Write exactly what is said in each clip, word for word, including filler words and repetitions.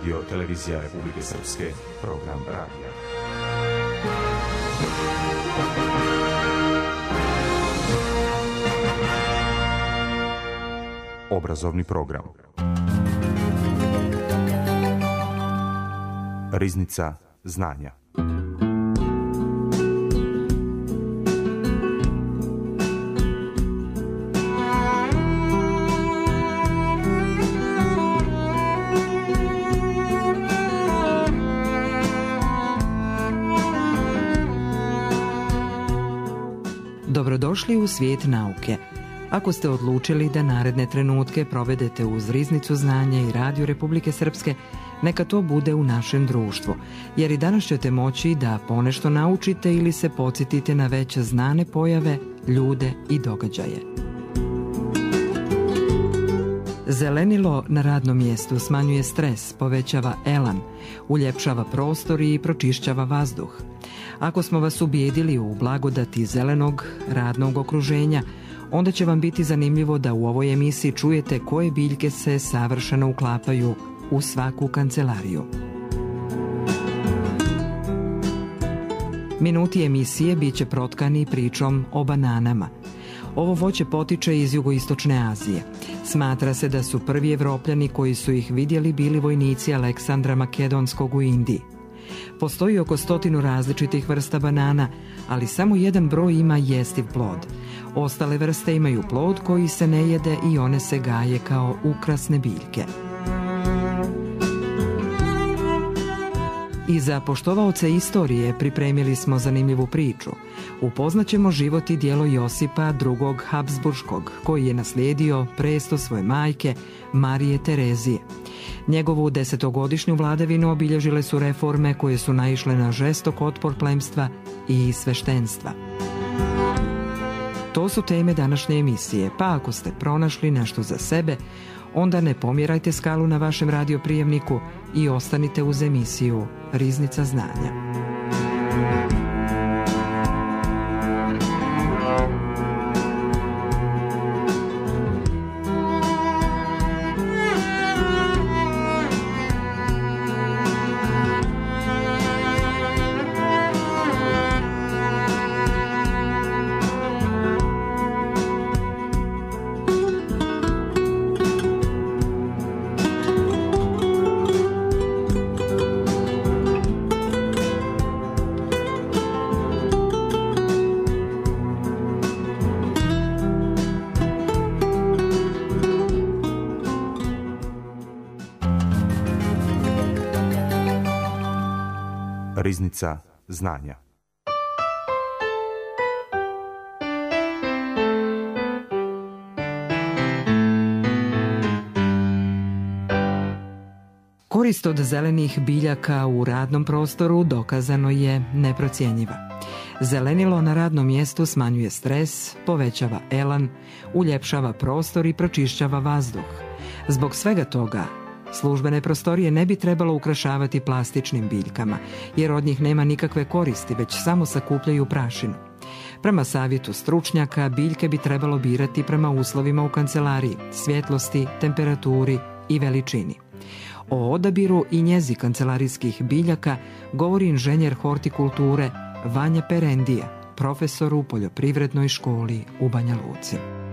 Radio Televizija Republike Srpske, program radija. Obrazovni program. Riznica znanja. Dobrodošli u svijet nauke. Ako ste odlučili da naredne trenutke provedete uz Riznicu znanja i Radio Republike Srpske, neka to bude u našem društvu, jer i danas ćete moći da ponešto naučite ili se podsjetite na već znane pojave, ljude i događaje. Zelenilo na radnom mjestu smanjuje stres, povećava elan, uljepšava prostor i pročišćava vazduh. Ako smo vas ubijedili u blagodati zelenog radnog okruženja, onda će vam biti zanimljivo da u ovoj emisiji čujete koje biljke se savršeno uklapaju u svaku kancelariju. Minuti emisije bit će protkani pričom o bananama. Ovo voće potiče iz jugoistočne Azije. Smatra se da su prvi Evropljani koji su ih vidjeli bili vojnici Aleksandra Makedonskog u Indiji. Postoji oko stotinu različitih vrsta banana, ali samo jedan broj ima jestiv plod. Ostale vrste imaju plod koji se ne jede i one se gaje kao ukrasne biljke. I za poštovaoce istorije pripremili smo zanimljivu priču. Upoznaćemo život i djelo Josipa drugog Habsburškog, koji je naslijedio presto svoje majke Marije Terezije. Njegovu desetogodišnju vladavinu obilježile su reforme koje su naišle na žestok otpor plemstva i sveštenstva. To su teme današnje emisije, pa ako ste pronašli nešto za sebe, onda ne pomjerajte skalu na vašem radioprijemniku i ostanite uz emisiju Riznica znanja. Riznica znanja. Korist od zelenih biljaka u radnom prostoru dokazano je neprocjenjiva. Zelenilo na radnom mjestu smanjuje stres, povećava elan, uljepšava prostor i pročišćava vazduh. Zbog svega toga, službene prostorije ne bi trebalo ukrašavati plastičnim biljkama, jer od njih nema nikakve koristi, već samo sakupljaju prašinu. Prema savjetu stručnjaka, biljke bi trebalo birati prema uslovima u kancelariji, svjetlosti, temperaturi i veličini. O odabiru i njezi kancelarijskih biljaka govori inženjer hortikulture Vanja Perendija, profesor u poljoprivrednoj školi u Banja Luci.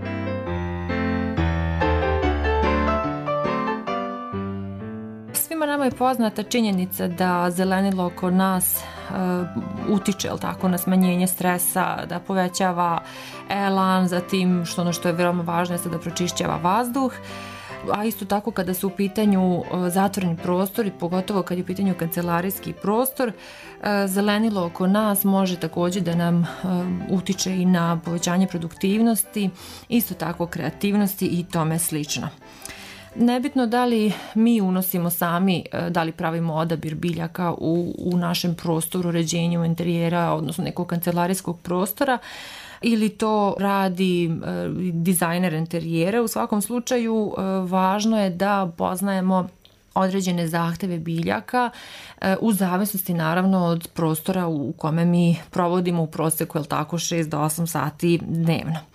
Svima nama je poznata činjenica da zelenilo oko nas uh, utiče, jel tako, na smanjenje stresa, da povećava elan, zatim što ono što je veoma važno je da pročišćava vazduh, a isto tako kada su u pitanju zatvoreni prostori, pogotovo kad je u pitanju kancelarijski prostor, zelenilo oko nas može također da nam utiče i na povećanje produktivnosti, isto tako kreativnosti i tome slično. Nebitno da li mi unosimo sami, da li pravimo odabir biljaka u, u našem prostoru, uređenju interijera, odnosno nekog kancelarijskog prostora, ili to radi e, dizajner interijera. U svakom slučaju e, važno je da poznajemo određene zahteve biljaka e, u zavisnosti naravno od prostora u kome mi provodimo u proseku, jel tako, šest do osam sati dnevno.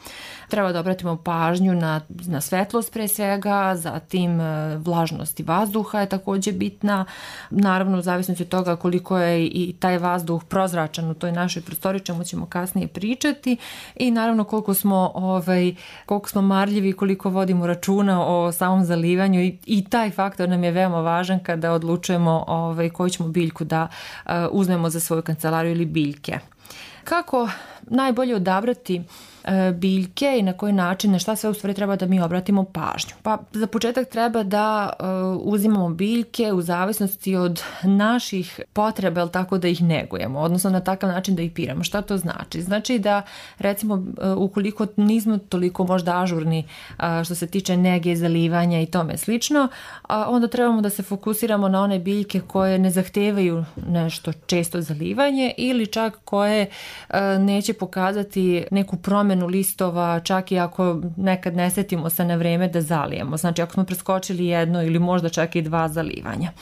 treba da obratimo pažnju na, na svetlost pre svega, zatim vlažnost i vazduha je također bitna, naravno u zavisnosti od toga koliko je i taj vazduh prozračan u toj našoj prostoriji, čemu ćemo kasnije pričati, i naravno koliko smo, ovaj, koliko smo marljivi, koliko vodimo računa o samom zalivanju, i, i taj faktor nam je veoma važan kada odlučujemo ovaj, koju ćemo biljku da uh, uzmemo za svoju kancelariju ili biljke. Kako najbolje odabrati biljke i na koji način, na šta sve u stvari treba da mi obratimo pažnju? Pa za početak treba da uh, uzimamo biljke u zavisnosti od naših potreba, ali tako da ih negujemo, odnosno na takav način da ih piramo. Šta to znači? Znači da recimo uh, ukoliko nismo toliko možda ažurni uh, što se tiče nege, zalivanja i tome slično, uh, onda trebamo da se fokusiramo na one biljke koje ne zahtevaju nešto često zalivanje ili čak koje uh, neće pokazati neku promjenu listova, čak i ako nekad ne setimo se na vreme da zalijemo. Znači ako smo preskočili jedno ili možda čak i dva zalivanja.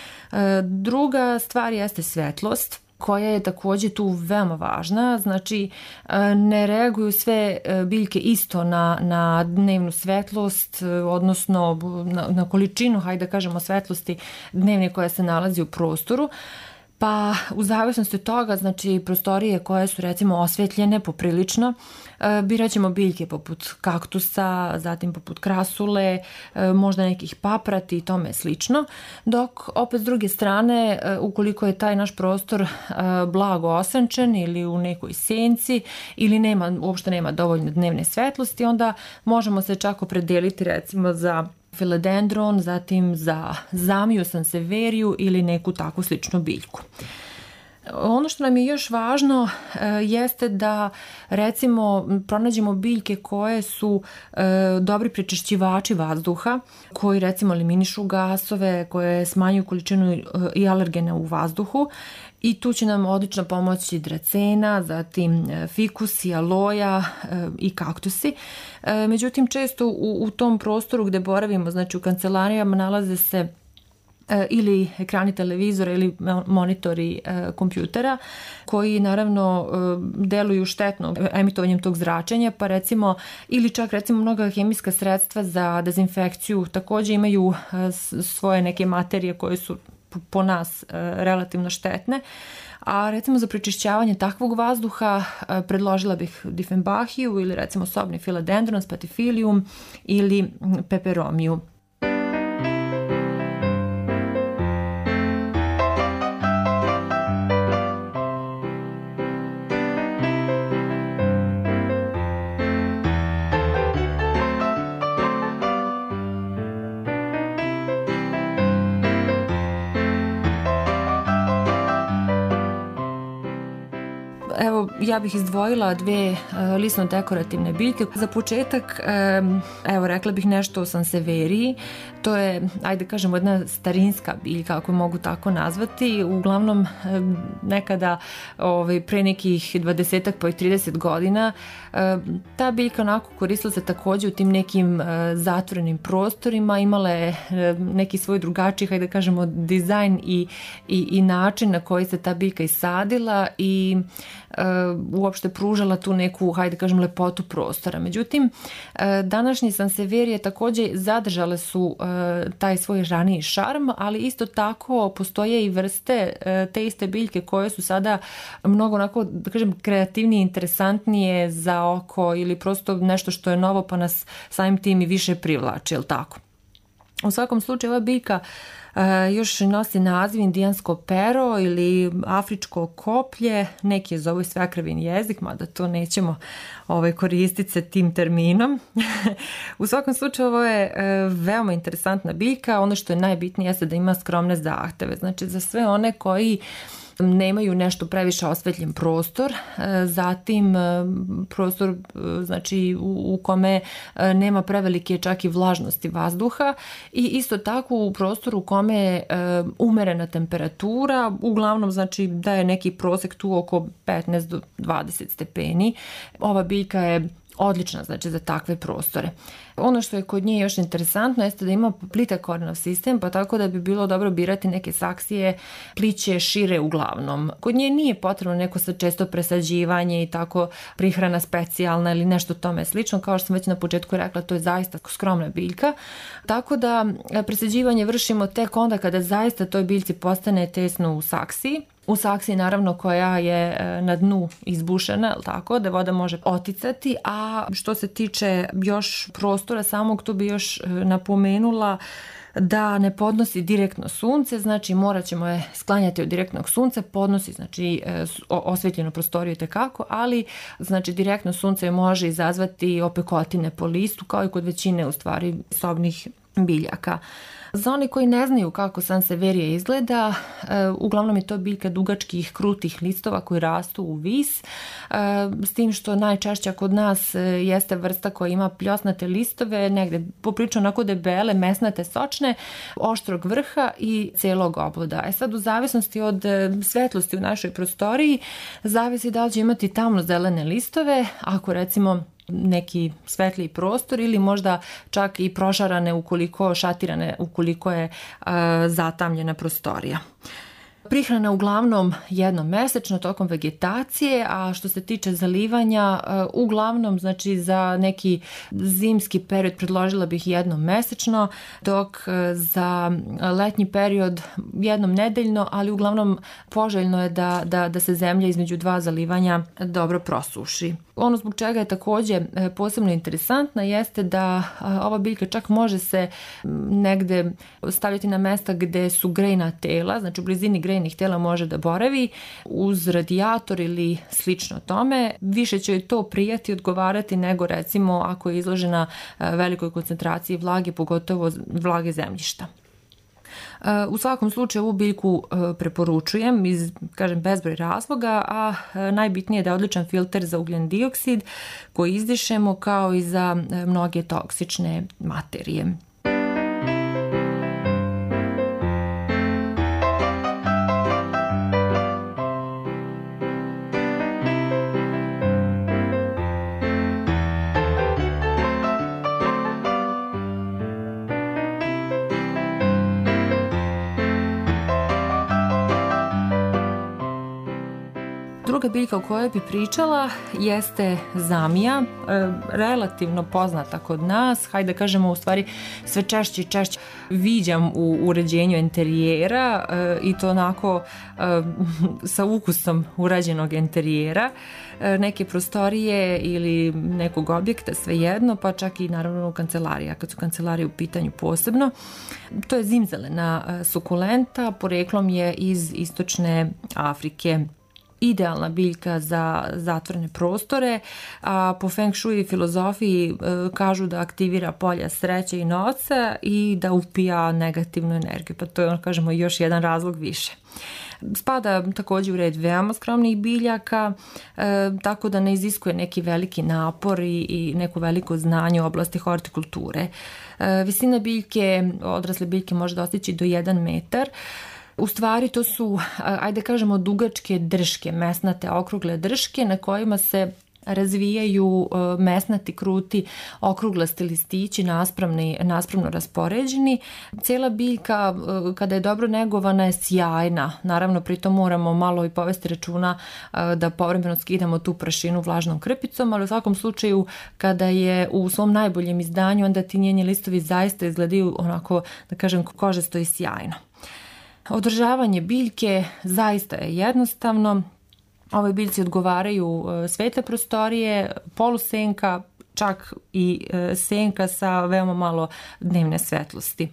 Druga stvar jeste svetlost, koja je također tu veoma važna. Znači ne reaguju sve biljke isto na, na dnevnu svetlost, odnosno na, na količinu, hajde da kažemo, svetlosti dnevne koja se nalazi u prostoru. Pa u zavisnosti od toga, znači prostorije koje su recimo osvetljene poprilično, birat ćemo biljke poput kaktusa, zatim poput krasule, možda nekih paprati i tome slično, dok opet s druge strane, ukoliko je taj naš prostor blago osenčen ili u nekoj senci ili nema, uopšte nema dovoljno dnevne svetlosti, onda možemo se čak opredeliti recimo za filodendron, zatim za zamiju sanseveriju ili neku takvu sličnu biljku. Ono što nam je još važno e, jeste da recimo pronađemo biljke koje su e, dobri prečišćivači vazduha, koji recimo eliminišu gasove, koje smanjuju količinu e, i alergena u vazduhu, i tu će nam odlično pomoći dracena, zatim e, fikusi, aloja e, i kaktusi. E, međutim, često u, u tom prostoru gde boravimo, znači u kancelarijama, nalaze se ili ekrani televizora ili monitori e, kompjutera koji naravno e, deluju štetno emitovanjem tog zračenja, pa recimo ili čak recimo mnoga hemijska sredstva za dezinfekciju također imaju e, svoje neke materije koje su po nas e, relativno štetne. A recimo za prečišćavanje takvog vazduha e, predložila bih Diffenbachiju ili recimo sobni Philodendron, Spathiphyllum ili Peperomiju. Evo, ja bih izdvojila dve uh, lisno-dekorativne biljke. Za početak, um, evo, rekla bih nešto o sanseveriji. To je, ajde kažemo, jedna starinska biljka, ako mogu tako nazvati. Uglavnom, um, nekada ovaj, pre nekih dvadesetak pa i trideset godina, um, ta biljka onako koristila se također u tim nekim uh, zatvorenim prostorima. Imala je uh, neki svoj drugačiji, hajde kažemo, dizajn i, i, i način na koji se ta biljka isadila i Uh, uopšte pružala tu neku, hajde kažem, lepotu prostora. Međutim, uh, današnji sanseverije također zadržale su uh, taj svoj raniji šarm, ali isto tako postoje i vrste uh, te iste biljke koje su sada mnogo onako, da kažem, kreativnije, interesantnije za oko ili prosto nešto što je novo pa nas samim tim i više privlači, jel tako? U svakom slučaju ova biljka Uh, još nosi naziv indijansko pero ili afričko koplje, neki je zovu svekrvin jezik, mada to nećemo ovaj, koristiti se tim terminom. U svakom slučaju ovo je uh, veoma interesantna biljka. Ono što je najbitnije jeste da ima skromne zahteve. Znači za sve one koji nemaju nešto previše osvetljen prostor, zatim prostor znači u, u kome nema prevelike čak i vlažnosti vazduha i isto tako u prostoru u kome je umerena temperatura, uglavnom znači da je neki prosek tu oko petnaest do dvadeset stepeni. Ova biljka je odlična znači za takve prostore. Ono što je kod nje još interesantno jeste da ima plitak korenov sistem, pa tako da bi bilo dobro birati neke saksije pliće, šire uglavnom. Kod nje nije potrebno neko sad često presađivanje i tako prihrana specijalna ili nešto tome slično. Kao što sam već na početku rekla, to je zaista skromna biljka. Tako da presađivanje vršimo tek onda kada zaista toj biljci postane tesno u saksiji. U saksiji naravno koja je na dnu izbušena, tako da voda može oticati, a što se tiče još prostora samog, tu bi još napomenula da ne podnosi direktno sunce, znači morat ćemo je sklanjati od direktnog sunca, podnosi znači osvetljenu prostoriju tekako, ali znači direktno sunce može izazvati opekotine po listu kao i kod većine u stvari sobnih biljaka. Za oni koji ne znaju kako Sansevieria izgleda, uglavnom je to biljka dugačkih, krutih listova koji rastu u vis, s tim što najčešće kod nas jeste vrsta koja ima pljosnate listove, negde poprično onako debele, mesnate, sočne, oštrog vrha i celog oboda. E sad, u zavisnosti od svetlosti u našoj prostoriji, zavisi da li će imati tamno zelene listove, ako recimo neki svetliji prostor ili možda čak i prošarane ukoliko šatirane ukoliko je uh, zatamljena prostorija. Prihrana uglavnom jednom mesečno tokom vegetacije, a što se tiče zalivanja, uglavnom znači za neki zimski period predložila bih jednom mesečno, dok za letnji period jednom nedeljno, ali uglavnom poželjno je da, da, da se zemlja između dva zalivanja dobro prosuši. Ono zbog čega je također posebno interesantna jeste da ova biljka čak može se negde stavljati na mesta gde su grejna tela, znači u blizini grejnih tela može da boravi uz radijator ili slično tome. Više će joj to prijati, odgovarati nego recimo ako je izložena velikoj koncentraciji vlage, pogotovo vlage zemljišta. U svakom slučaju ovu biljku preporučujem iz, kažem, bezbroj razloga, a najbitnije je da je odličan filter za ugljen dioksid koji izdišemo kao i za mnoge toksične materije. Druga biljka o kojoj bi pričala jeste zamija, e, relativno poznata kod nas, hajde da kažemo u stvari sve češće i češće viđam u uređenju interijera e, i to onako e, sa ukusom urađenog interijera, e, neke prostorije ili nekog objekta, svejedno, pa čak i naravno kancelarija, kad su kancelarije u pitanju posebno. To je zimzelena sukulenta, poreklom je iz istočne Afrike. Idealna biljka za zatvorene prostore, a po feng shui filozofiji e, kažu da aktivira polja sreće i novca i da upija negativnu energiju, pa to je, kažemo, još jedan razlog više. Spada također u red veoma skromnih biljaka, e, tako da ne iziskuje neki veliki napor i, i neko veliko znanje u oblasti hortikulture. E, visina biljke, odrasle biljke može dostići do jedan metar. U stvari to su, ajde kažemo, dugačke drške, mesnate okrugle drške na kojima se razvijaju mesnati, kruti, okruglasti listići naspravni, naspravno raspoređeni. Cijela biljka kada je dobro negovana je sjajna. Naravno, pritom moramo malo i povesti računa da povremeno skidamo tu prašinu vlažnom krpicom, ali u svakom slučaju kada je u svom najboljem izdanju, onda ti njeni listovi zaista izgledaju onako, da kažem, kožasto i sjajno. Održavanje biljke zaista je jednostavno. Ove biljci odgovaraju svetle prostorije, polusenka, čak i senka sa veoma malo dnevne svetlosti.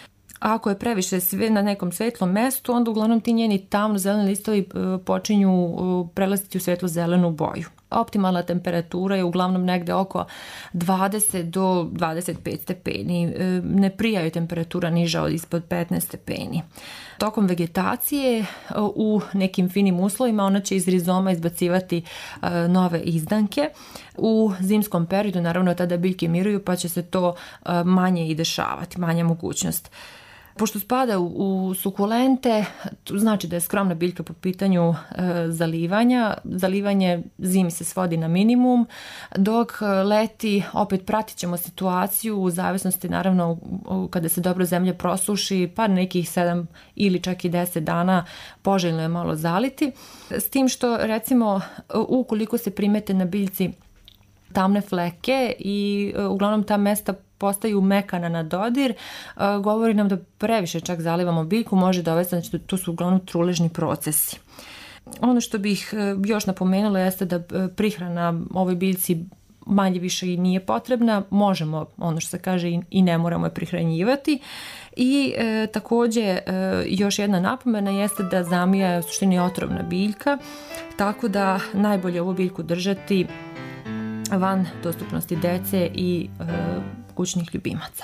Ako je previše sve na nekom svetlom mestu, onda uglavnom ti njeni tamno zeleni listovi počinju prelaziti u svetlo zelenu boju. Optimalna temperatura je uglavnom negde oko dvadeset do dvadeset pet stepeni. Ne prija joj temperatura niža od ispod petnaest stepeni. Tokom vegetacije u nekim finim uslovima ona će iz rizoma izbacivati nove izdanke. U zimskom periodu naravno tada biljke miruju pa će se to manje i dešavati, manja mogućnost. Pošto spada u, u sukulente, znači da je skromna biljka po pitanju e, zalivanja. Zalivanje zimi se svodi na minimum, dok leti opet pratit ćemo situaciju u zavisnosti naravno kada se dobro zemlja prosuši, pa nekih sedam ili čak i deset dana poželjno je malo zaliti. S tim što recimo ukoliko se primete na biljci tamne fleke i e, uglavnom ta mesta postaju mekana na dodir, govori nam da previše čak zalivamo biljku, može dovesti, znači to su uglavnom truležni procesi. Ono što bih još napomenula jeste da prihrana ovoj biljci manje više i nije potrebna, možemo, ono što se kaže, i ne moramo je prihranjivati. I e, također e, još jedna napomena jeste da zamija je u suštini otrovna biljka, tako da najbolje ovu biljku držati van dostupnosti dece i e, kućnih ljubimaca.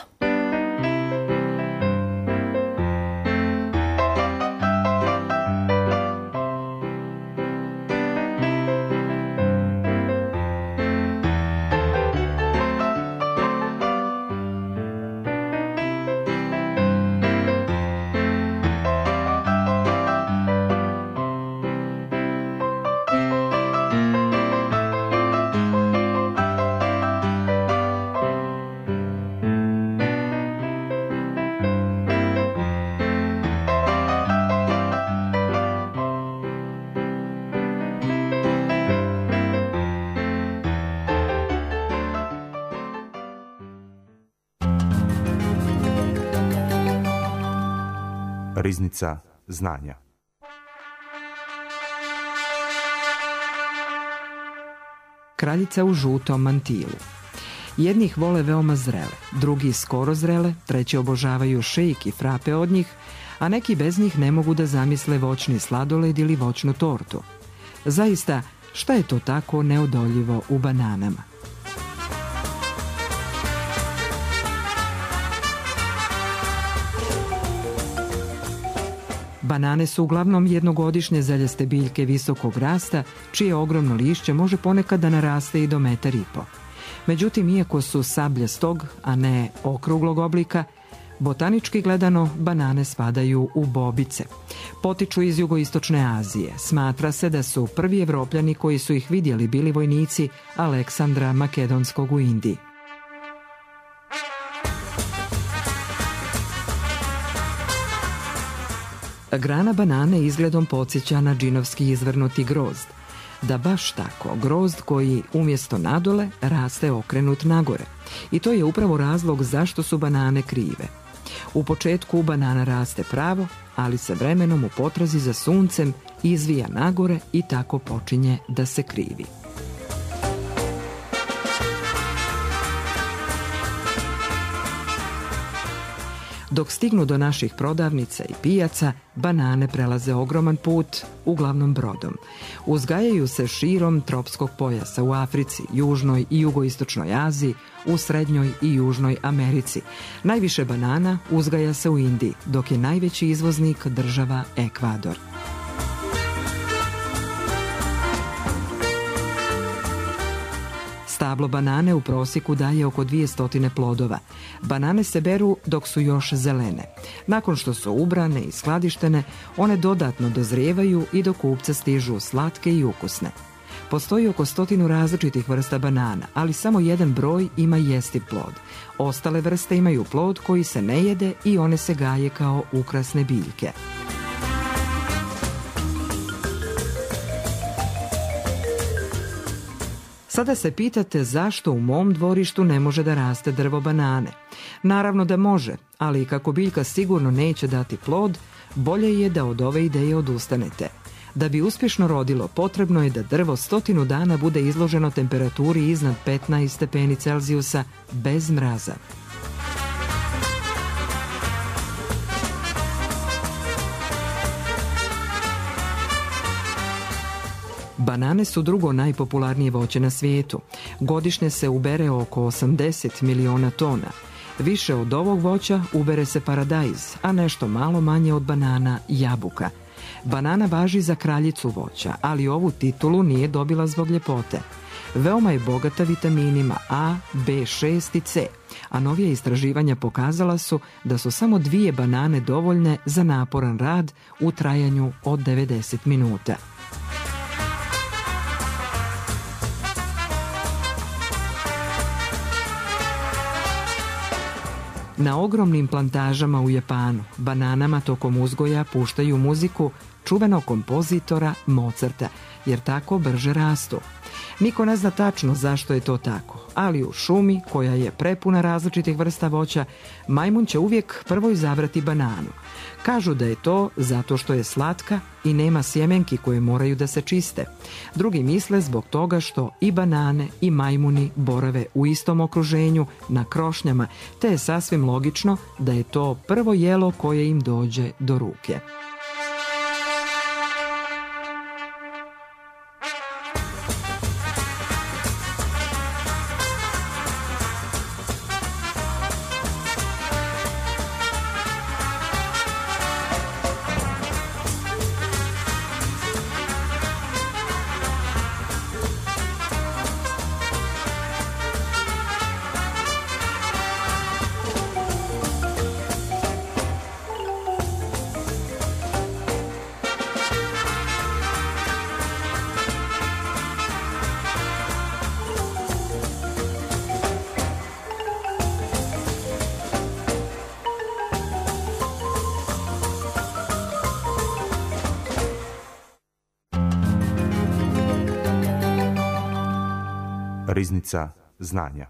Riznica znanja. Kraljica u žutom mantilu. Jedni ih vole veoma zrele, drugi skoro zrele, treći obožavaju šejk i frape od njih, a neki bez njih ne mogu da zamisle voćni sladoled ili voćnu tortu. Zaista, šta je to tako neodoljivo u bananama? Banane su uglavnom jednogodišnje zeljaste biljke visokog rasta, čije ogromno lišće može ponekad da naraste i do metar i po. Međutim, iako su sabljastog, a ne okruglog oblika, botanički gledano banane spadaju u bobice. Potiču iz jugoistočne Azije. Smatra se da su prvi Evropljani koji su ih vidjeli bili vojnici Aleksandra Makedonskog u Indiji. Grana banane izgledom podsjeća na džinovski izvrnuti grozd. Da baš tako, grozd koji umjesto nadole raste okrenut nagore. I to je upravo razlog zašto su banane krive. U početku banana raste pravo, ali se vremenom u potrazi za suncem izvija nagore i tako počinje da se krivi. Dok stignu do naših prodavnica i pijaca, banane prelaze ogroman put, uglavnom brodom. Uzgajaju se širom tropskog pojasa u Africi, Južnoj i Jugoistočnoj Aziji, u Srednjoj i Južnoj Americi. Najviše banana uzgaja se u Indiji, dok je najveći izvoznik država Ekvador. Stablo banane u prosjeku daje oko dvjesto plodova. Banane se beru dok su još zelene. Nakon što su ubrane i skladištene, one dodatno dozrijevaju i do kupca stižu slatke i ukusne. Postoji oko stotinu različitih vrsta banana, ali samo jedan broj ima jestiv plod. Ostale vrste imaju plod koji se ne jede i one se gaje kao ukrasne biljke. Sada se pitate zašto u mom dvorištu ne može da raste drvo banane. Naravno da može, ali kako biljka sigurno neće dati plod, bolje je da od ove ideje odustanete. Da bi uspješno rodilo, potrebno je da drvo stotinu dana bude izloženo temperaturi iznad petnaest stepeni Celzijusa bez mraza. Banane su drugo najpopularnije voće na svijetu. Godišnje se ubere oko osamdeset miliona tona. Više od ovog voća ubere se paradajz, a nešto malo manje od banana jabuka. Banana važi za kraljicu voća, ali ovu titulu nije dobila zbog ljepote. Veoma je bogata vitaminima A, B šest i C, a novije istraživanja pokazala su da su samo dvije banane dovoljne za naporan rad u trajanju od devedeset minuta. Na ogromnim plantažama u Japanu bananama tokom uzgoja puštaju muziku čuvenog kompozitora Mozarta, jer tako brže rastu. Niko ne zna tačno zašto je to tako, ali u šumi, koja je prepuna različitih vrsta voća, majmun će uvijek prvo izabrati bananu. Kažu da je to zato što je slatka i nema sjemenki koje moraju da se čiste. Drugi misle zbog toga što i banane i majmuni borave u istom okruženju, na krošnjama, te je sasvim logično da je to prvo jelo koje im dođe do ruke. Riznica znanja.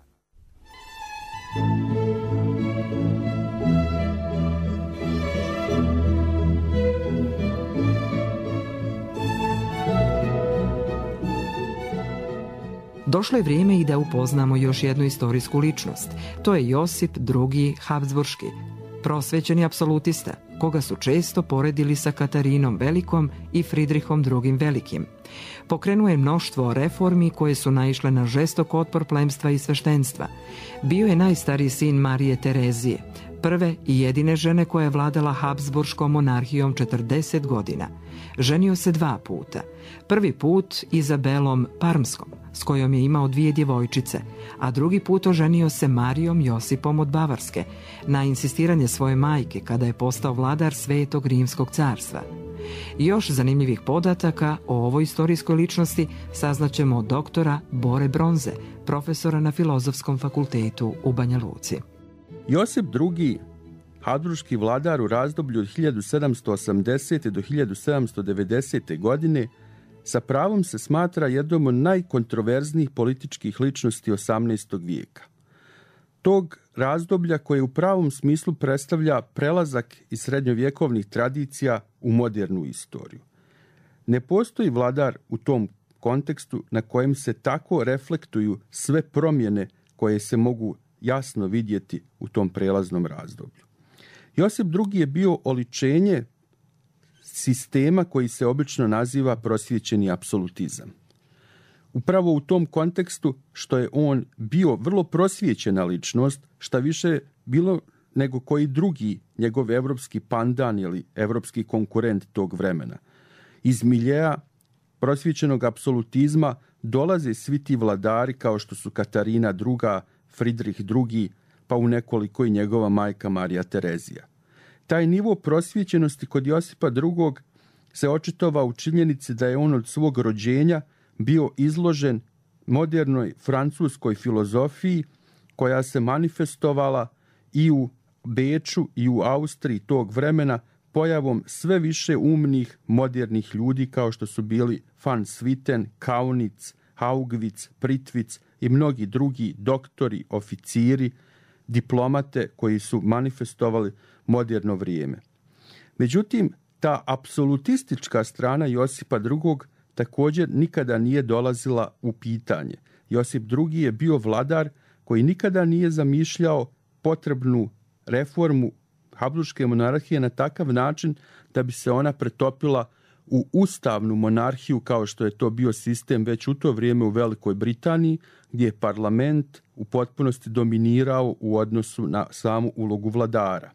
Došlo je vrijeme i da upoznamo još jednu istorijsku ličnost. To je Josip drugi. Habsburški, prosvećeni apsolutista, koga su često poredili sa Katarinom Velikom i Fridrihom drugim. Velikim. Pokrenuo je mnoštvo reformi koje su naišle na žestok otpor plemstva i sveštenstva. Bio je najstariji sin Marije Terezije, prve i jedine žene koja je vladala Habsburškom monarhijom četrdeset godina. Ženio se dva puta. Prvi put Izabelom Parmskom, s kojom je imao dvije djevojčice, a drugi put oženio se Marijom Josipom od Bavarske, na insistiranje svoje majke kada je postao vladar Svetog Rimskog carstva. I još zanimljivih podataka o ovoj istorijskoj ličnosti saznaćemo od doktora Bore Bronze, profesora na Filozofskom fakultetu u Banja Luci. Josip drugi. Habsburški vladar u razdoblju od hiljadu sedamsto osamdesete. do hiljadu sedamsto devedesete. godine sa pravom se smatra jednom od najkontroverznijih političkih ličnosti osamnaestog vijeka. Tog razdoblja koje u pravom smislu predstavlja prelazak iz srednjovjekovnih tradicija u modernu istoriju. Ne postoji vladar u tom kontekstu na kojem se tako reflektuju sve promjene koje se mogu jasno vidjeti u tom prelaznom razdoblju. Josip drugi. je bio oličenje sistema koji se obično naziva prosvjećeni apsolutizam. Upravo u tom kontekstu što je on bio vrlo prosvjećena ličnost, šta više bilo nego koji drugi njegov evropski pandan ili evropski konkurent tog vremena. Iz miljeja prosvjećenog apsolutizma dolaze svi ti vladari kao što su Katarina druga. Fridrih drugi. pa u nekoliko i njegova majka Marija Terezija. Taj nivo prosvjećenosti kod Josipa drugog. se očitovao u činjenici da je on od svog rođenja bio izložen modernoj francuskoj filozofiji koja se manifestovala i u Beču i u Austriji tog vremena pojavom sve više umnih modernih ljudi kao što su bili Van Swieten, Kaunitz, Haugwitz, Pritwitz i mnogi drugi doktori, oficiri, diplomate koji su manifestovali moderno vrijeme. Međutim, ta apsolutistička strana Josipa drugog. također nikada nije dolazila u pitanje. Josip drugi. je bio vladar koji nikada nije zamišljao potrebnu reformu Habsburške monarhije na takav način da bi se ona pretopila u ustavnu monarhiju kao što je to bio sistem već u to vrijeme u Velikoj Britaniji, gdje je parlament u potpunosti dominirao u odnosu na samu ulogu vladara.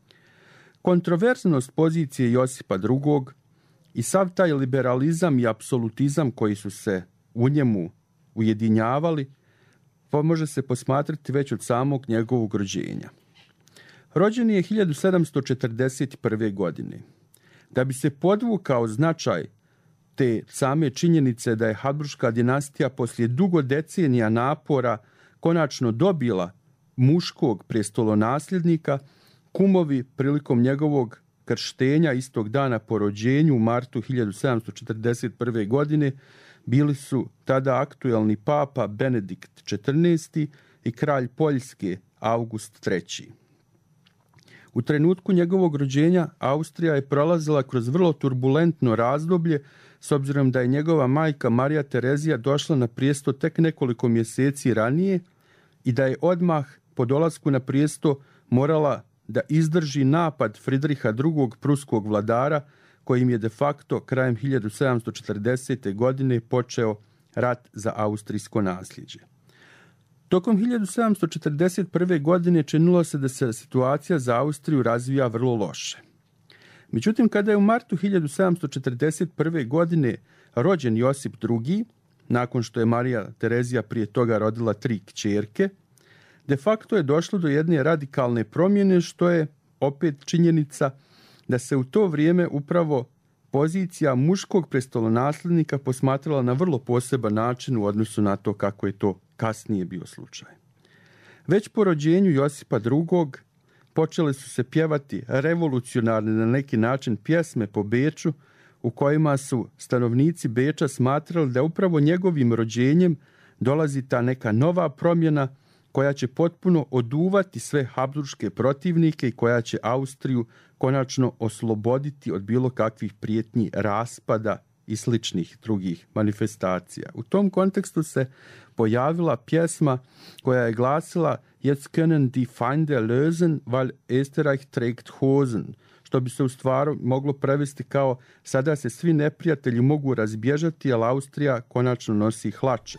Kontroverznost pozicije Josipa drugog. i sav taj liberalizam i apsolutizam koji su se u njemu ujedinjavali, pa može se posmatrati već od samog njegovog rođenja. Rođen je hiljadu sedamsto četrdeset prve. godine. Da bi se podvukao značaj te same činjenice da je Habsburška dinastija poslije dugo decenija napora konačno dobila muškog prestolonasljednika, kumovi prilikom njegovog krštenja istog dana po rođenju u martu hiljadu sedamsto četrdeset prve. godine bili su tada aktuelni papa Benedikt četrnaesti. i kralj Poljske August treći. U trenutku njegovog rođenja Austrija je prolazila kroz vrlo turbulentno razdoblje, s obzirom da je njegova majka Marija Terezija došla na prijesto tek nekoliko mjeseci ranije i da je odmah po dolasku na prijesto morala da izdrži napad Fridriha drugog. pruskog vladara, kojim je de facto krajem hiljadu sedamsto četrdesete. godine počeo rat za austrijsko nasljeđe. Tokom hiljadu sedamsto četrdeset prve. godine činilo se da se situacija za Austriju razvija vrlo loše. Međutim, kada je u martu hiljadu sedamsto četrdeset prve. godine rođen Josip drugi., nakon što je Marija Terezija prije toga rodila tri kćerke, de facto je došlo do jedne radikalne promjene, što je opet činjenica da se u to vrijeme upravo pozicija muškog prestolonasljednika posmatrala na vrlo poseban način u odnosu na to kako je to kasnije bio slučaj. Već po rođenju Josipa drugog. počele su se pjevati revolucionarne na neki način pjesme po Beču, u kojima su stanovnici Beča smatrali da upravo njegovim rođenjem dolazi ta neka nova promjena koja će potpuno oduvati sve habsburške protivnike i koja će Austriju konačno osloboditi od bilo kakvih prijetnji raspada i sličnih drugih manifestacija. U tom kontekstu se pojavila pjesma koja je glasila Jetzt können die Feinde lösen, weil Österreich trägt Hosen, što bi se u stvaru moglo prevesti kao sada se svi neprijatelji mogu razbježati, ali Austrija konačno nosi hlače.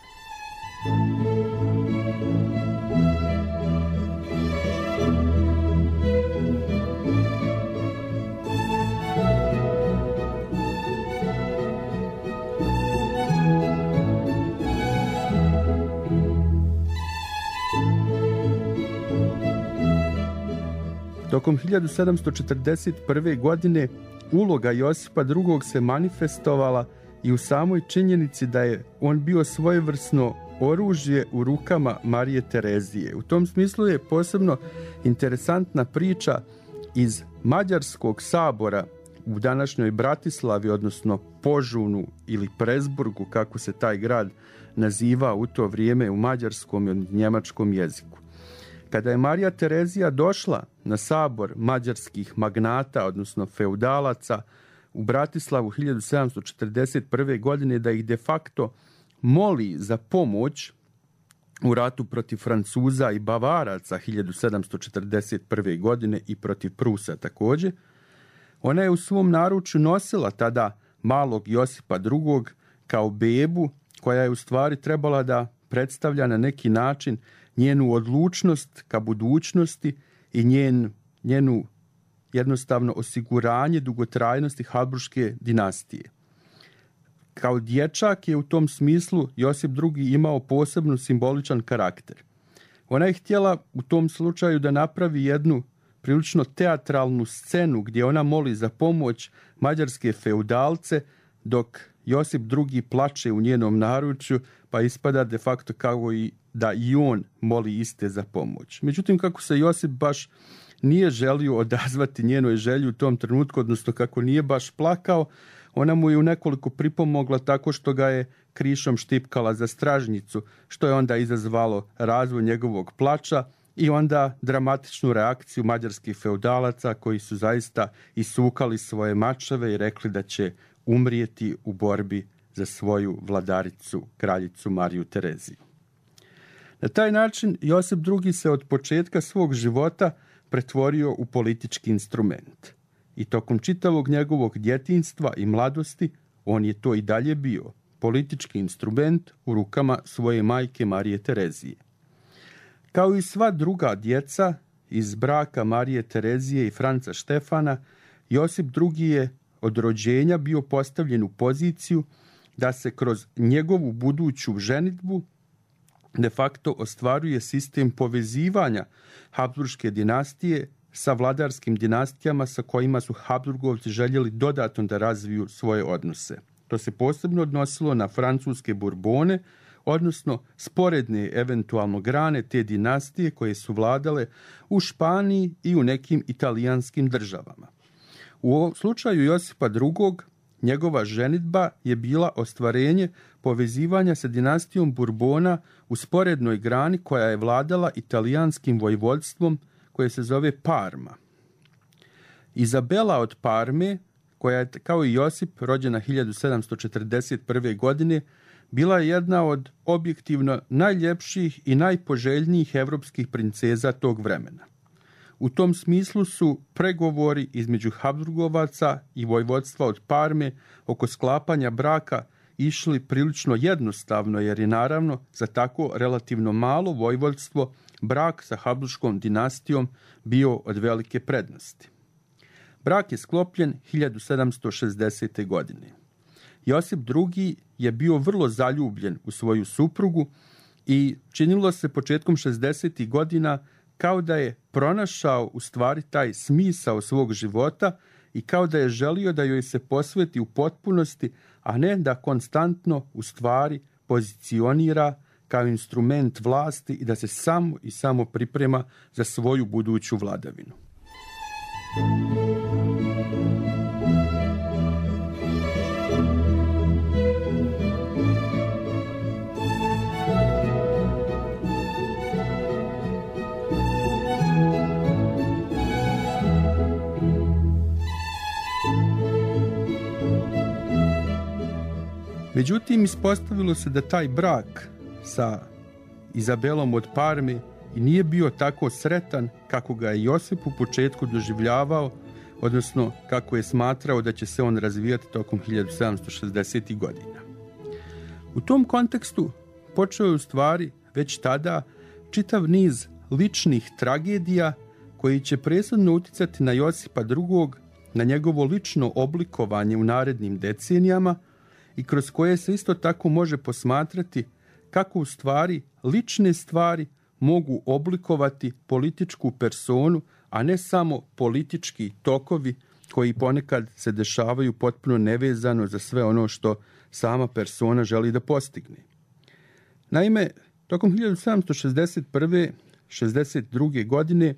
Tokom hiljadu sedamsto četrdeset prve. godine uloga Josipa drugog. se manifestovala i u samoj činjenici da je on bio svojevrsno oružje u rukama Marije Terezije. U tom smislu je posebno interesantna priča iz Mađarskog sabora u današnjoj Bratislavi, odnosno Požunu ili Presburgu, kako se taj grad naziva u to vrijeme u mađarskom i njemačkom jeziku. Kada je Marija Terezija došla na sabor mađarskih magnata, odnosno feudalaca, u Bratislavu hiljadu sedamsto četrdeset prve. godine da ih de facto moli za pomoć u ratu protiv Francuza i Bavaraca hiljadu sedamsto četrdeset prve. godine i protiv Prusa također, ona je u svom naručju nosila tada malog Josipa drugog. kao bebu koja je u stvari trebala da predstavlja na neki način njenu odlučnost ka budućnosti i njen, njenu jednostavno osiguranje dugotrajnosti Habsburške dinastije. Kao dječak je u tom smislu Josip drugi. imao posebno simboličan karakter. Ona je htjela u tom slučaju da napravi jednu prilično teatralnu scenu gdje ona moli za pomoć mađarske feudalce, dok Josip drugi. plače u njenom naručju, pa ispada de facto kao i da i on moli iste za pomoć. Međutim, kako se Josip baš nije želio odazvati njenoj želji u tom trenutku, odnosno kako nije baš plakao, ona mu je u nekoliko pripomogla tako što ga je krišom štipkala za stražnjicu, što je onda izazvalo razvoj njegovog plača i onda dramatičnu reakciju mađarskih feudalaca koji su zaista isukali svoje mačeve i rekli da će umrijeti u borbi za svoju vladaricu, kraljicu Mariju Tereziju. Na taj način Josip drugi. se od početka svog života pretvorio u politički instrument. I tokom čitavog njegovog djetinjstva i mladosti on je to i dalje bio, politički instrument u rukama svoje majke Marije Terezije. Kao i sva druga djeca iz braka Marije Terezije i Franca Štefana, Josip drugi. je od rođenja bio postavljen u poziciju da se kroz njegovu buduću ženidbu de facto ostvaruje sistem povezivanja Habsburške dinastije sa vladarskim dinastijama sa kojima su Habsburgovci željeli dodatno da razviju svoje odnose. To se posebno odnosilo na francuske Bourbone, odnosno sporedne eventualno grane te dinastije koje su vladale u Španiji i u nekim italijanskim državama. U slučaju Josipa drugog. njegova ženidba je bila ostvarenje povezivanja sa dinastijom Bourbona u sporednoj grani koja je vladala italijanskim vojvodstvom koje se zove Parma. Izabela od Parme, koja je kao i Josip rođena hiljadu sedamsto četrdeset prve. godine, bila je jedna od objektivno najljepših i najpoželjnijih evropskih princeza tog vremena. U tom smislu su pregovori između Habsburgovaca i vojvodstva od Parme oko sklapanja braka išli prilično jednostavno, jer je naravno za tako relativno malo vojvodstvo brak sa Habsburškom dinastijom bio od velike prednosti. Brak je sklopljen hiljadu sedamsto šezdesete. godine. Josip drugi. je bio vrlo zaljubljen u svoju suprugu i činilo se početkom šezdesetih godina kao da je pronašao u stvari taj smisao svog života i kao da je želio da joj se posveti u potpunosti, a ne da konstantno u stvari pozicionira kao instrument vlasti i da se samo i samo priprema za svoju buduću vladavinu. Međutim, ispostavilo se da taj brak sa Izabelom od Parme i nije bio tako sretan kako ga je Josip u početku doživljavao, odnosno kako je smatrao da će se on razvijati tokom hiljadu sedamsto šezdesetih. godina. U tom kontekstu počeo je u stvari već tada čitav niz ličnih tragedija koji će presudno uticati na Josipa drugog. na njegovo lično oblikovanje u narednim decenijama i kroz koje se isto tako može posmatrati kako u stvari lične stvari mogu oblikovati političku personu, a ne samo politički tokovi koji ponekad se dešavaju potpuno nevezano za sve ono što sama persona želi da postigne. Naime, tokom hiljadu sedamsto šezdeset prve. šezdeset druge. godine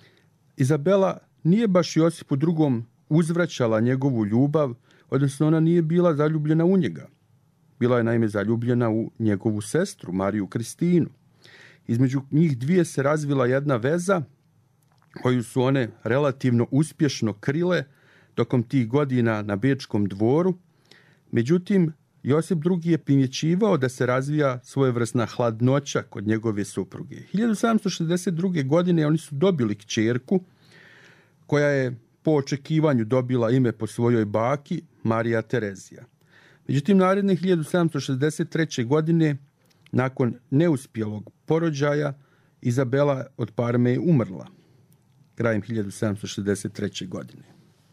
Izabela nije baš Josipu drugom. uzvraćala njegovu ljubav, odnosno ona nije bila zaljubljena u njega. Bila je naime zaljubljena u njegovu sestru, Mariju Kristinu. Između njih dvije se razvila jedna veza koju su one relativno uspješno krile tokom tih godina na Bečkom dvoru. Međutim, Josip drugi. je primjećivao da se razvija svojevrsna hladnoća kod njegove supruge. hiljadu sedamsto šezdeset druge. godine oni su dobili kćerku koja je po očekivanju dobila ime po svojoj baki, Marija Terezija. Međutim, naredne hiljadu sedamsto šezdeset treće. godine, nakon neuspjelog porođaja, Izabela od Parme je umrla krajem hiljadu sedamsto šezdeset treće. godine.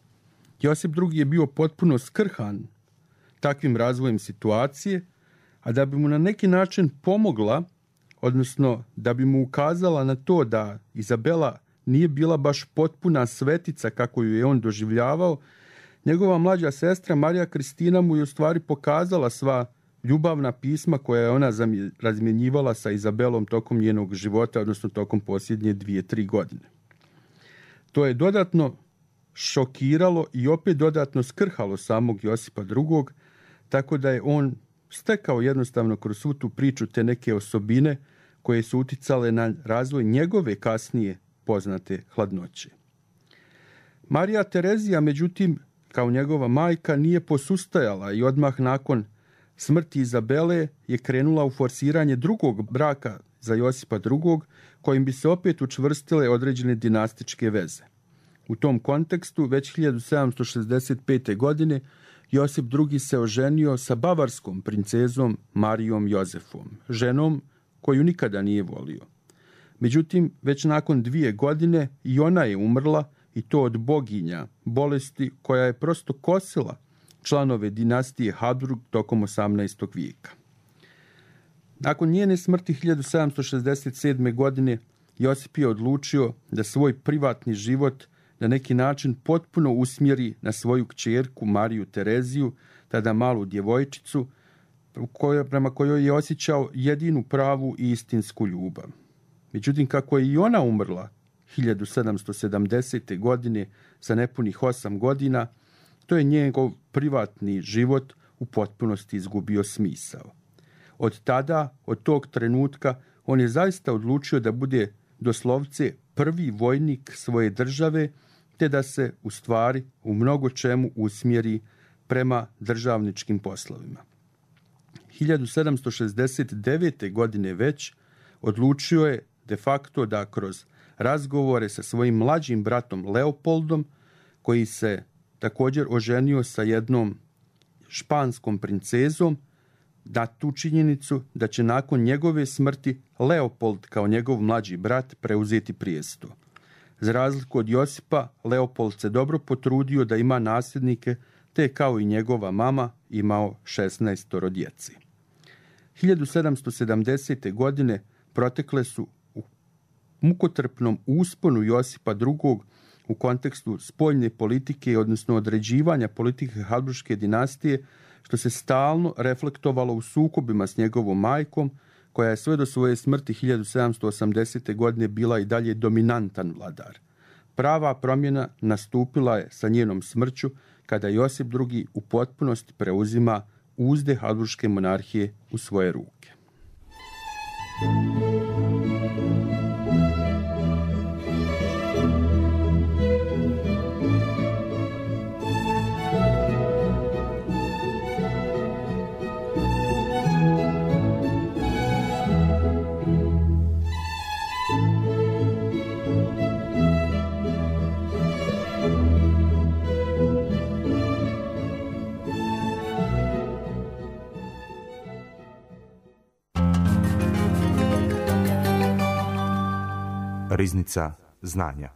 Josip drugi. je bio potpuno skrhan takvim razvojem situacije, a da bi mu na neki način pomogla, odnosno da bi mu ukazala na to da Izabela nije bila baš potpuna svetica kako ju je on doživljavao, njegova mlađa sestra Marija Kristina mu je u stvari pokazala sva ljubavna pisma koja je ona razmjenjivala sa Izabelom tokom njenog života, odnosno tokom posljednje dvije, tri godine. To je dodatno šokiralo i opet dodatno skrhalo samog Josipa drugog. Tako da je on stekao jednostavno kroz svu tu priču te neke osobine koje su uticale na razvoj njegove kasnije poznate hladnoće. Marija Terezija, međutim, kao njegova majka, nije posustajala i odmah nakon smrti Izabele je krenula u forsiranje drugog braka za Josipa drugog. kojim bi se opet učvrstile određene dinastičke veze. U tom kontekstu, već hiljadu sedamsto šezdeset pete. godine, Josip drugi. se oženio sa bavarskom princezom Marijom Jozefom, ženom koju nikada nije volio. Međutim, već nakon dvije godine i ona je umrla, i to od boginja, bolesti koja je prosto kosila članove dinastije Habsburg tokom osamnaestog vijeka. Nakon njene smrti hiljadu sedamsto šezdeset sedme. godine Josip je odlučio da svoj privatni život na neki način potpuno usmjeri na svoju kćerku Mariju Tereziju, tada malu djevojčicu, koja, prema kojoj je osjećao jedinu pravu i istinsku ljubav. Međutim, kako je i ona umrla hiljadu sedamsto sedamdesete. godine sa nepunih osam godina, to je njegov privatni život u potpunosti izgubio smisao. Od tada, od tog trenutka, on je zaista odlučio da bude doslovce prvi vojnik svoje države, te da se u stvari u mnogo čemu usmjeri prema državničkim poslovima. hiljadu sedamsto šezdeset devete. godine već odlučio je de facto da kroz razgovore sa svojim mlađim bratom Leopoldom, koji se također oženio sa jednom španskom princezom, da tu činjenicu da će nakon njegove smrti Leopold kao njegov mlađi brat preuzeti prijesto. Za razliku od Josipa, Leopold se dobro potrudio da ima nasljednike, te kao i njegova mama imao šesnaestoro djeci. hiljadu sedamsto sedamdesete. godine protekle su u mukotrpnom usponu Josipa drugog. u kontekstu spoljne politike, odnosno određivanja politike Habsburške dinastije, što se stalno reflektovalo u sukobima s njegovom majkom, koja je sve do svoje smrti hiljadu sedamsto osamdesete. godine bila i dalje dominantan vladar. Prava promjena nastupila je sa njenom smrću, kada Josip drugi. u potpunosti preuzima uzde Habsburške monarhije u svoje ruke. Riznica znanja.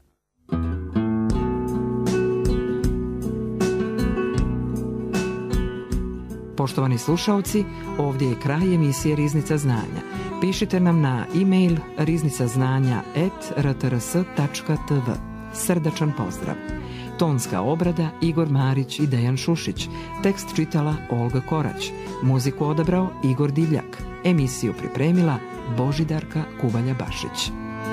Poštovani slušalci, ovdje je kraj emisije Riznica znanja. Pišite nam na e-mail riznicaznanja at r t r s tačka t v. Srdačan pozdrav. Tonska obrada Igor Marić i Dejan Šušić. Tekst čitala Olga Korać. Muziku odabrao Igor Divljak. Emisiju pripremila Božidarka Kubalja-Bašić.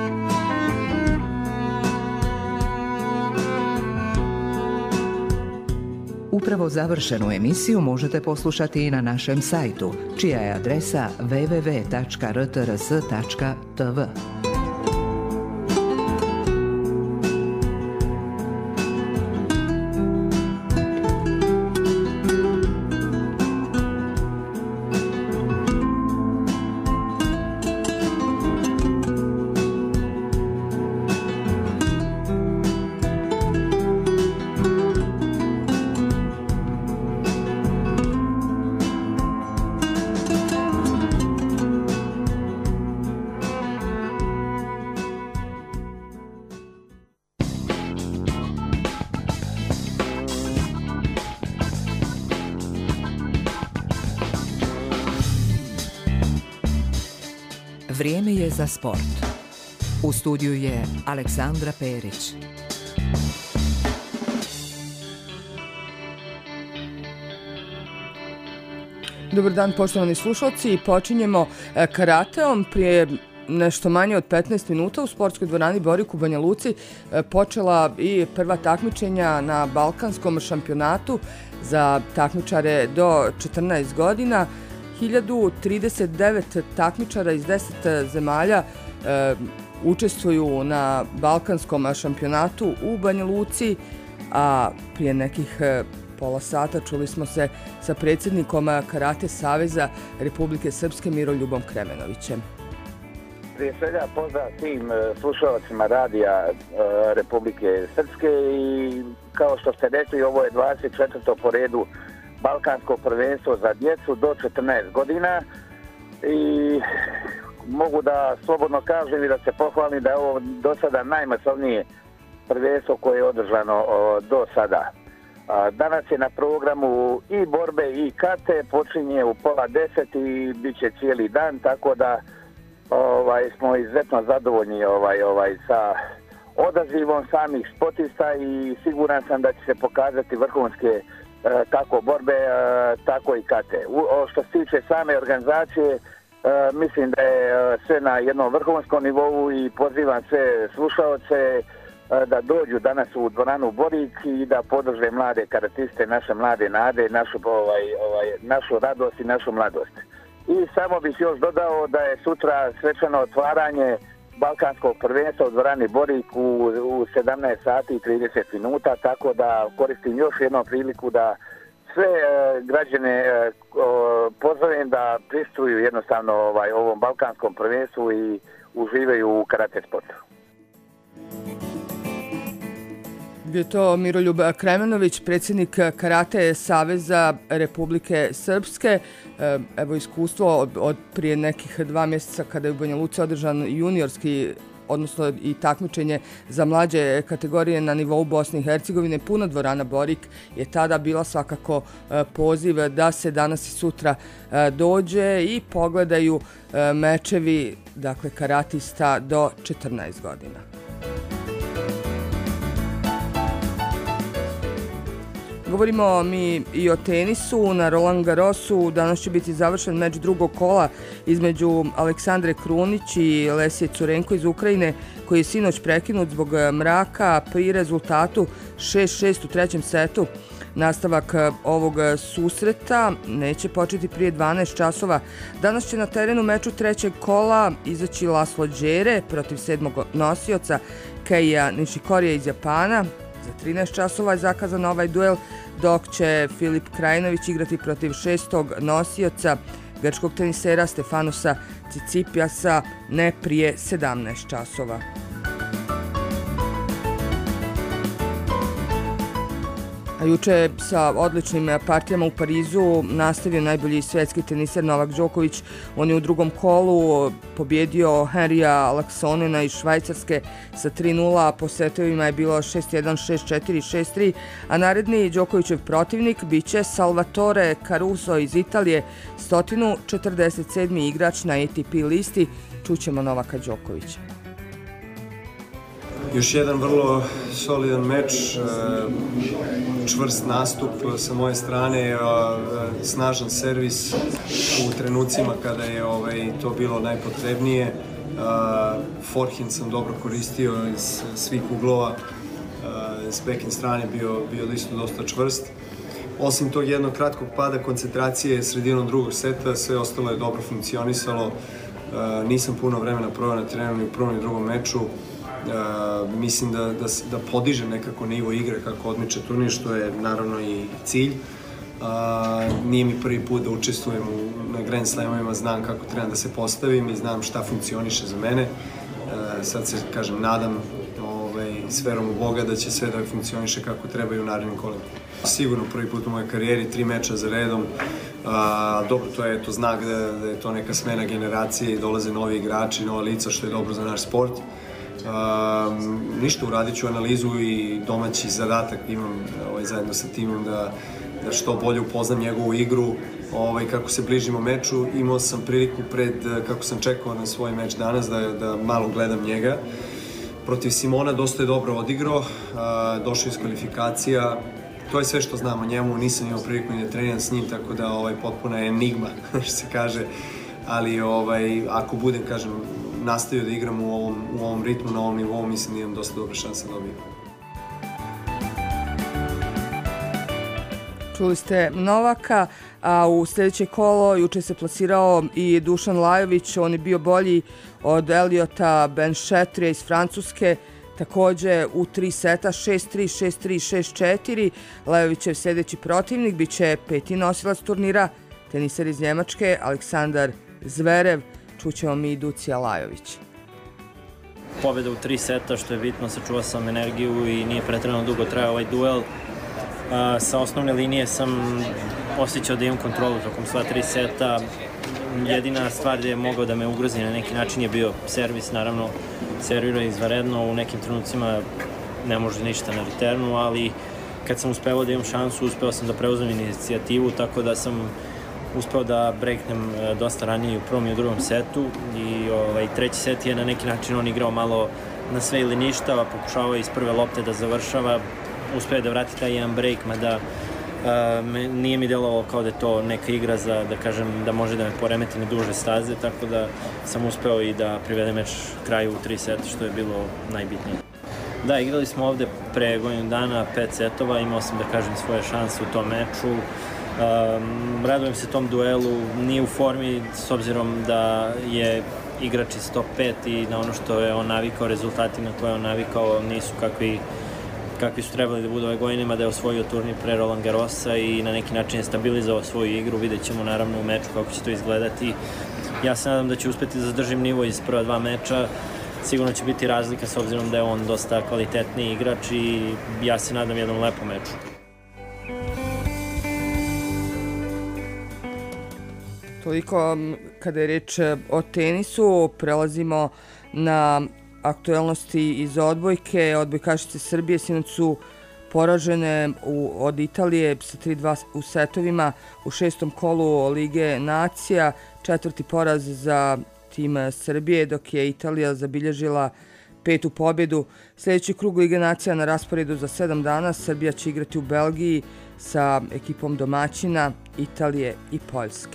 Upravo završenu emisiju možete poslušati i na našem sajtu, čija je adresa w w w tačka r t r s tačka t v. Vrijeme je za sport. U studiju je Aleksandra Perić. Dobar dan, poštovani slušalci. Počinjemo karateom. Prije nešto manje od petnaest minuta u sportskoj dvorani Borik u Banja Luci počela i prva takmičenja na balkanskom šampionatu za takmičare do četrnaest godina. hiljadu trideset devet takmičara iz deset zemalja e, učestvuju na balkanskom šampionatu u Banja Luci, a prije nekih e, pola sata čuli smo se sa predsjednikom Karate Saveza Republike Srpske Miroljubom Kremenovićem. Prije svega pozdrav svim slušalcima radija e, Republike Srpske i kao što ste rekli, ovo je dvadeset četvrto po redu balkansko prvenstvo za djecu do četrnaest godina i mogu da slobodno kažem i da se pohvalim da je ovo do sada najmasovnije prvenstvo koje je održano o, do sada. Danas je na programu i borbe i kate, počinje u pola deset i bit će cijeli dan, tako da ovaj, smo izuzetno zadovoljni ovaj, ovaj, sa odazivom samih sportista i siguran sam da će se pokazati vrhunske kako borbe, tako i kate. Što se tiče same organizacije, mislim da je sve na jednom vrhunskom nivou i pozivam sve slušaoce da dođu danas u dvoranu Borik i da podrže mlade karatiste, naše mlade nade, našu, ovaj, ovaj, našu radost i našu mladost. I samo bih još dodao da je sutra svečano otvaranje Balkanskog prvenstva u dvorani Borik u, u sedamnaest sati i trideset minuta, tako da koristim još jednu priliku da sve e, građane e, pozovem da pristuju jednostavno ovaj, ovom Balkanskom prvenstvu i uživaju u karate sportu. Bio to Miroljub Kremenović, predsjednik Karate Saveza Republike Srpske. Evo iskustvo od, od prije nekih dva mjeseca kada je u Banja Luci održan juniorski, odnosno i takmičenje za mlađe kategorije na nivou Bosne i Hercegovine. Puna dvorana Borik je tada bila svakako poziv da se danas i sutra dođe i pogledaju mečevi, dakle, karatista do četrnaest godina. Govorimo mi i o tenisu. Na Roland Garrosu danas će biti završen meč drugog kola između Aleksandre Krunić i Lesije Curenko iz Ukrajine, koji je sinoć prekinut zbog mraka pri rezultatu šest šest u trećem setu. Nastavak ovog susreta neće početi prije dvanaest časova. Danas će na terenu meču trećeg kola izaći Laslo Đere protiv sedmog nosioca Keija Nishikorija iz Japana. Za trinaest časova je zakazan ovaj duel, dok će Filip Krajinović igrati protiv šestog nosioca grčkog tenisera Stefanosa Cicipijasa ne prije sedamnaest časova. A juče sa odličnim partijama u Parizu nastavio najbolji svetski teniser Novak Đoković. On je u drugom kolu pobjedio Henrija Laksonena iz Švajcarske sa tri nula, po setovima je bilo šest jedan, šest četiri, šest tri, a naredni Đokovićev protivnik biće Salvatore Caruso iz Italije, sto četrdeset sedmi igrač na A T P listi. Čućemo Novaka Đokovića. Još jedan vrlo solidan meč, čvrst nastup sa moje strane, snažan servis u trenucima kada je ovaj, to bilo najpotrebnije. Forehand sam dobro koristio iz svih uglova, s backhand strane bio, bio isto dosta čvrst. Osim tog jednog kratkog pada koncentracije sredinom drugog seta, sve ostalo je dobro funkcionisalo. Nisam puno vremena proveo na terenu ni u prvom ni drugom meču. Uh, mislim da, da, da podižem nekako nivo igre kako odmiče turnir, što je naravno i cilj. Uh, nije mi prvi put da učestvujem u, na Grand Slamovima, znam kako trebam da se postavim i znam šta funkcioniše za mene. Uh, sad se, kažem, nadam ovaj, s verom u Boga da će sve da funkcioniše kako treba i u narednim kolima. Sigurno prvi put u mojoj karijeri, tri meča za redom. Uh, dobro, to je to znak da, da je to neka smena generacije i dolaze novi igrači, nova lica, što je dobro za naš sport. Uh, ništa, uradit ću analizu i domaći zadatak imam ovaj, zajedno sa timom da, da što bolje upoznam njegovu igru, ovaj, kako se bližimo meču. Imao sam priliku pred, kako sam čekao na svoj meč danas, da, da malo gledam njega. Protiv Simona dosta je dobro odigrao, uh, došao iz kvalifikacija. To je sve što znam o njemu, nisam imao priliku ni da treniram s njim, tako da ovaj, potpuna je enigma, što se kaže. Ali ovaj, ako budem, kažem, nastavio da igram u ovom, u ovom ritmu, na ovom nivou, mislim da imam dosta dobre šanse da dobijem. Čuli ste Novaka, a u sljedeće kolo juče se plasirao i Dušan Lajović. On je bio bolji od Eliota Benšetrija iz Francuske, također u tri seta, šest tri, šest tri, šest četiri. Lajovićev sljedeći protivnik biće peti nosilac turnira, teniser iz Njemačke, Aleksandar Zverev. Čućemo mi i Ducija Lajović. Pobjeda u tri seta, što je bitno, sačuvao sam energiju i nije pretjerano dugo trajao ovaj duel. Sa osnovne linije sam osjećao da imam kontrolu tokom sva tri seta. Jedina stvar gdje je mogao da me ugrozi na neki način je bio servis. Naravno, servirao je izvanredno, u nekim trenucima ne može ništa na returnu, ali kad sam uspeo da imam šansu, uspeo sam da preuzmem inicijativu, tako da sam uspeo da breaknem dosta ranije u prvom i u drugom setu i ovaj, treći set je na neki način on igrao malo na sve ili ništa, pokušavao iz prve lopte da završava, uspeo da vrati taj jedan break, mada Uh, me, nije mi delovalo kao da je to neka igra za, da kažem, da može da me poremeti na duže staze, tako da sam uspeo i da privedem meč kraju u tri seta, što je bilo najbitnije. Da, igrali smo ovde pre godinu dana pet setova, imao sam, da kažem, svoje šanse u tom meču. Um, radujem se tom duelu, nije u formi s obzirom da je igrač iz top pet i na ono što je on navikao, rezultati na koje je on navikao nisu kakvi kakvi su trebali da budu ove godine, da je osvojio turnir pre Roland Garrosa i na neki način je stabilizovao svoju igru. Vidjet ćemo naravno u meču kako će to izgledati. Ja se nadam da će uspeti da zadržim nivo iz prva dva meča. Sigurno će biti razlika s obzirom da je on dosta kvalitetniji igrač i ja se nadam jednom lepom meču. Toliko kada je reč o tenisu, prelazimo na aktuelnosti iz odbojke. Odbojkašice Srbije sinoć su poražene u, od Italije sa tri dva u setovima u šestom kolu Lige nacija. Četvrti poraz za tim Srbije, dok je Italija zabilježila petu pobjedu. Sljedeći krug Lige nacija na rasporedu za sedam dana. Srbija će igrati u Belgiji sa ekipom domaćina Italije i Poljske.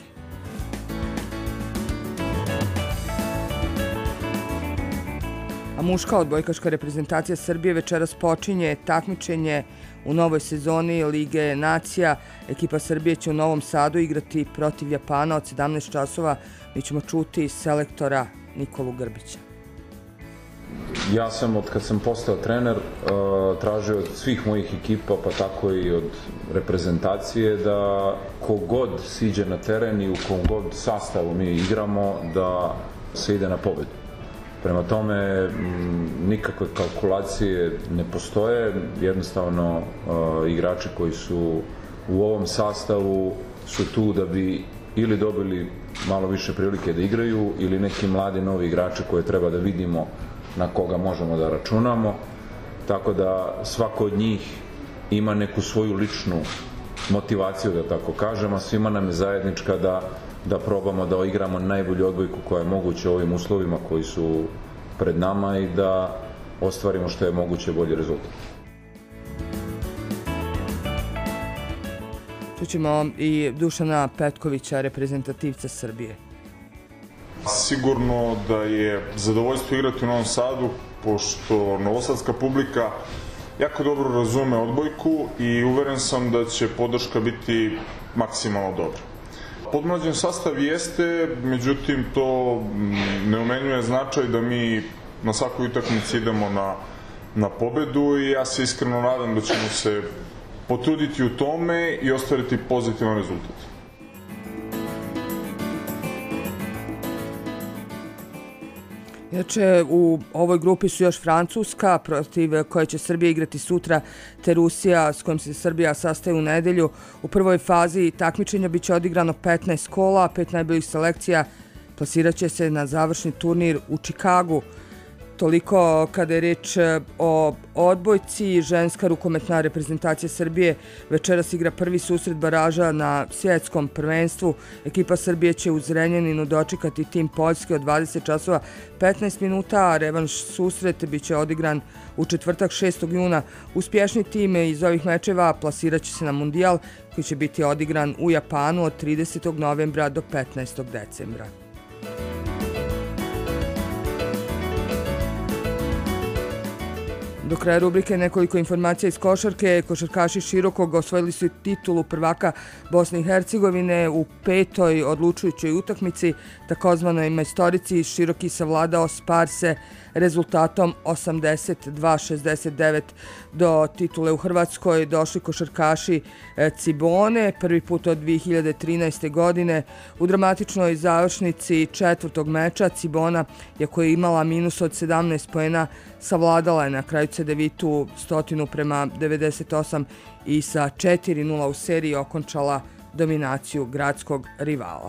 A muška odbojkaška reprezentacija Srbije večeras počinje takmičenje u novoj sezoni Lige nacija. Ekipa Srbije će u Novom Sadu igrati protiv Japana od sedamnaest časova. Mi ćemo čuti selektora Nikolu Grbića. Ja sam, od kad sam postao trener, tražio od svih mojih ekipa, pa tako i od reprezentacije, da kogod siđe na teren i u kogod sastavu mi igramo, da se ide na pobedu. Prema tome, nikakve kalkulacije ne postoje, jednostavno igrači koji su u ovom sastavu su tu da bi ili dobili malo više prilike da igraju ili neki mladi novi igrači koje treba da vidimo na koga možemo da računamo, tako da svako od njih ima neku svoju ličnu motivaciju, da tako kažem, a svima nam je zajednička da da probamo da igramo najbolju odbojku koja je moguće u ovim uslovima koji su pred nama i da ostvarimo što je moguće bolji rezultat. Čućemo i Dušana Petkovića, reprezentativca Srbije. Sigurno da je zadovoljstvo igrati u Novom Sadu, pošto novosadska publika jako dobro razume odbojku i uveren sam da će podrška biti maksimalno dobra. Podmlađen sastav jeste, međutim to ne umenjuje značaj da mi na svakoj utakmici idemo na, na pobedu i ja se iskreno nadam da ćemo se potruditi u tome i ostvariti pozitivan rezultat. Inače, u ovoj grupi su još Francuska, protiv koje će Srbija igrati sutra, te Rusija, s kojom se Srbija sastaje u nedelju. U prvoj fazi takmičenja biće odigrano petnaest kola, pet najboljih selekcija plasirat će se na završni turnir u Čikagu. Toliko kada je reč o odbojci. Ženska rukometna reprezentacija Srbije večeras igra prvi susret baraža na svjetskom prvenstvu. Ekipa Srbije će u Zrenjaninu dočekati tim Poljske od dvadeset časova petnaest minuta, a revanš susret biće odigran u četvrtak šestog juna. Uspješni tim iz ovih mečeva plasirat će se na Mundijal koji će biti odigran u Japanu od tridesetog novembra do petnaestog decembra. Do kraja rubrike nekoliko informacija iz košarke. Košarkaši Širokog osvojili su titulu prvaka Bosne i Hercegovine u petoj odlučujućoj utakmici, takozvanoj majstorici. Široki savladao Sparse rezultatom osamdeset dva šezdeset devet. Do titule u Hrvatskoj došli košarkaši Cibone, prvi put od dvije hiljade trinaeste. godine. U dramatičnoj završnici četvrtog meča Cibona, iako je imala minus od sedamnaest poena, savladala je na kraju Cedevitu stotinu prema devedeset osam i sa četiri nula u seriji okončala dominaciju gradskog rivala.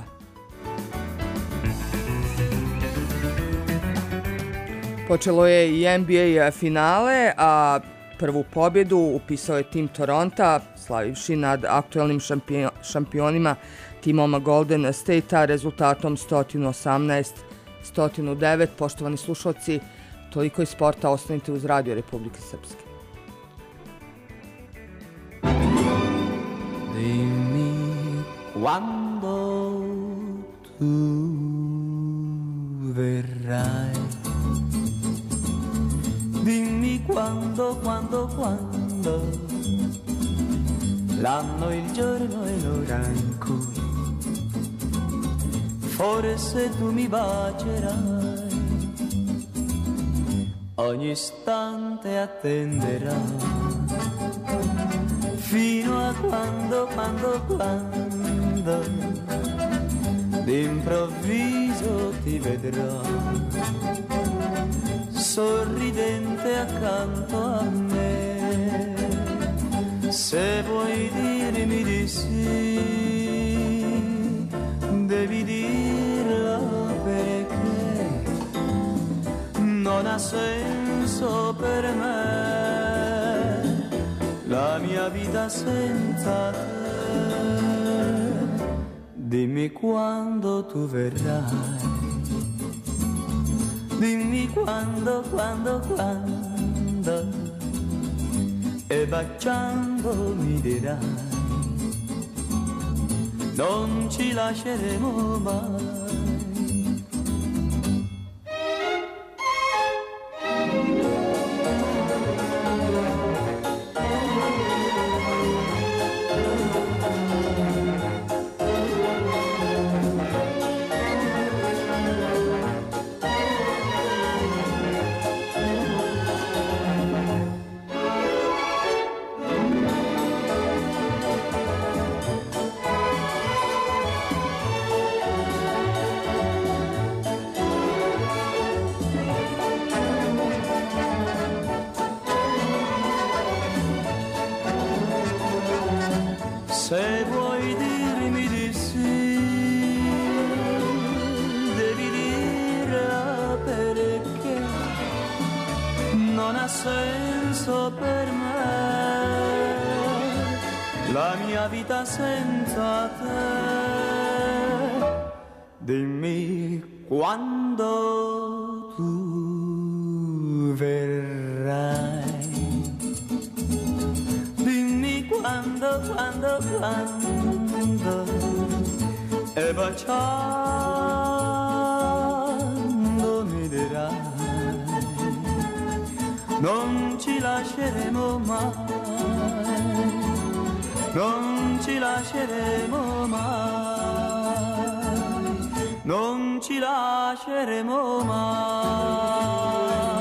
Počelo je i N B A finale, a prvu pobjedu upisao je tim Toronta, slavivši nad aktuelnim šampion, šampionima timoma Golden State-a rezultatom sto osamnaest sto devet. Poštovani slušalci, toliko iz sporta, ostanite uz Radio Republike Srpske. Dimmi quando tu verrai, dimmi quando, quando, quando, l'anno, il giorno e l'ora in cui forse tu mi bacerai, ogni istante attenderò fino a quando, quando, quando d'improvviso ti vedrò sorridente accanto a me. Se vuoi dirmi di sì, devi dirlo perché non ha senso per me la mia vita senza te. Dimmi quando tu verrai, dimmi quando, quando, quando, e baciando mi dirai, non ci lasceremo mai. Se vuoi dirmi di sì, devi dirla perché non ha senso per me la mia vita senza te. Dimmi quando tu verrai, quando, quando, quando, e baciando mi dirai, non ci lasceremo mai, non ci lasceremo mai, non ci lasceremo mai.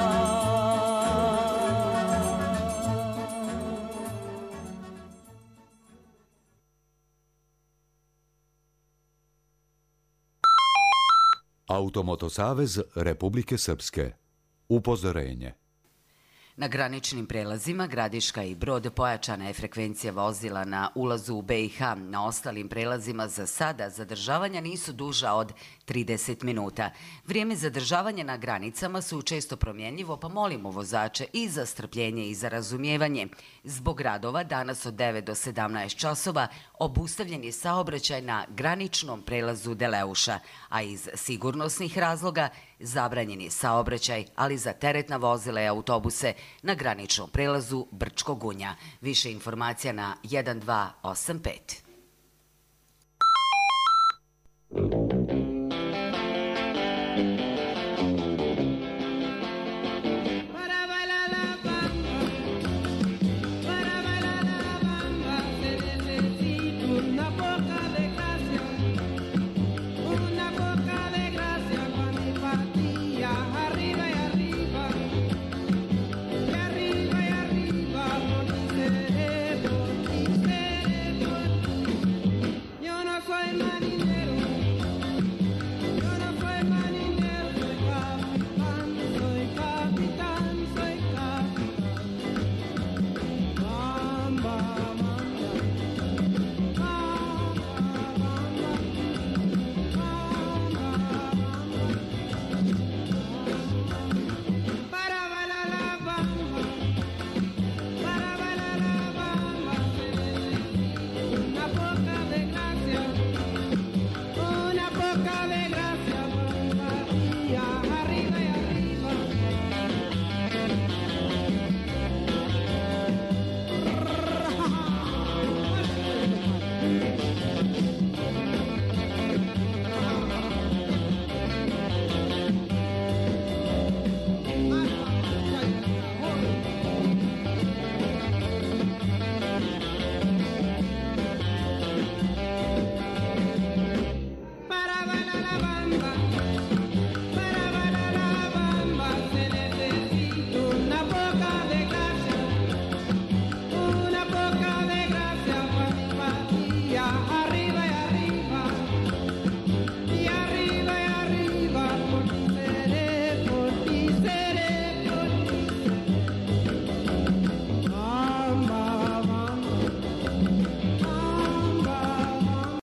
Automoto savez Republike Srpske. Upozorenje. Na graničnim prelazima Gradiška i Brod pojačana je frekvencija vozila na ulazu u B i H. Na ostalim prelazima za sada zadržavanja nisu duža od trideset minuta. Vrijeme zadržavanja na granicama su često promjenjivo, pa molimo vozače i za strpljenje i za razumijevanje. Zbog radova danas od devet do sedamnaest časova obustavljen je saobraćaj na graničnom prelazu Deleuša, a iz sigurnosnih razloga zabranjen je saobraćaj, ali za teretna vozila i autobuse na graničnom prelazu Brčko Gunja. Više informacija na jedan dva osam pet.